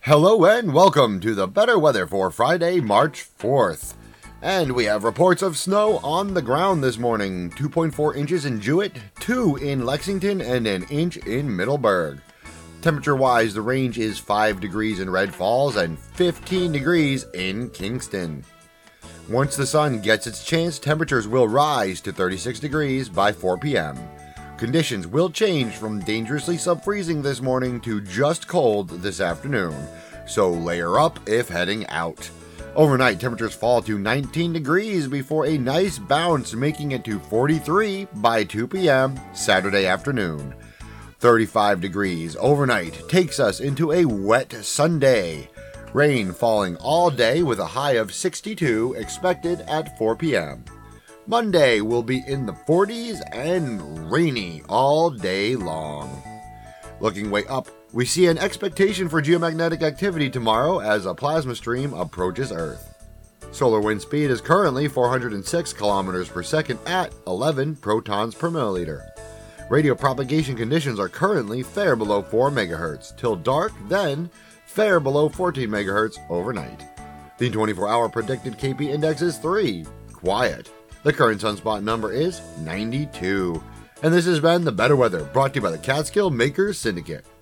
Hello and welcome to the better weather for Friday, March 4th. And we have reports of snow on the ground this morning. 2.4 inches in Jewett, 2 in Lexington, and an inch in Middleburg. Temperature-wise, the range is 5 degrees in Red Falls and 15 degrees in Kingston. Once the sun gets its chance, temperatures will rise to 36 degrees by 4 p.m. Conditions will change from dangerously sub-freezing this morning to just cold this afternoon, so layer up if heading out. Overnight, temperatures fall to 19 degrees before a nice bounce, making it to 43 by 2 p.m. Saturday afternoon. 35 degrees overnight takes us into a wet Sunday. Rain falling all day with a high of 62 expected at 4 p.m. Monday will be in the 40s and rainy all day long. Looking way up, we see an expectation for geomagnetic activity tomorrow as a plasma stream approaches Earth. Solar wind speed is currently 406 kilometers per second at 11 protons per milliliter. Radio propagation conditions are currently fair below 4 megahertz till dark, then fair below 14 megahertz overnight. The 24-hour predicted KP index is 3, quiet. The current sunspot number is 92. And this has been The Better Weather, brought to you by the Catskill Makers Syndicate.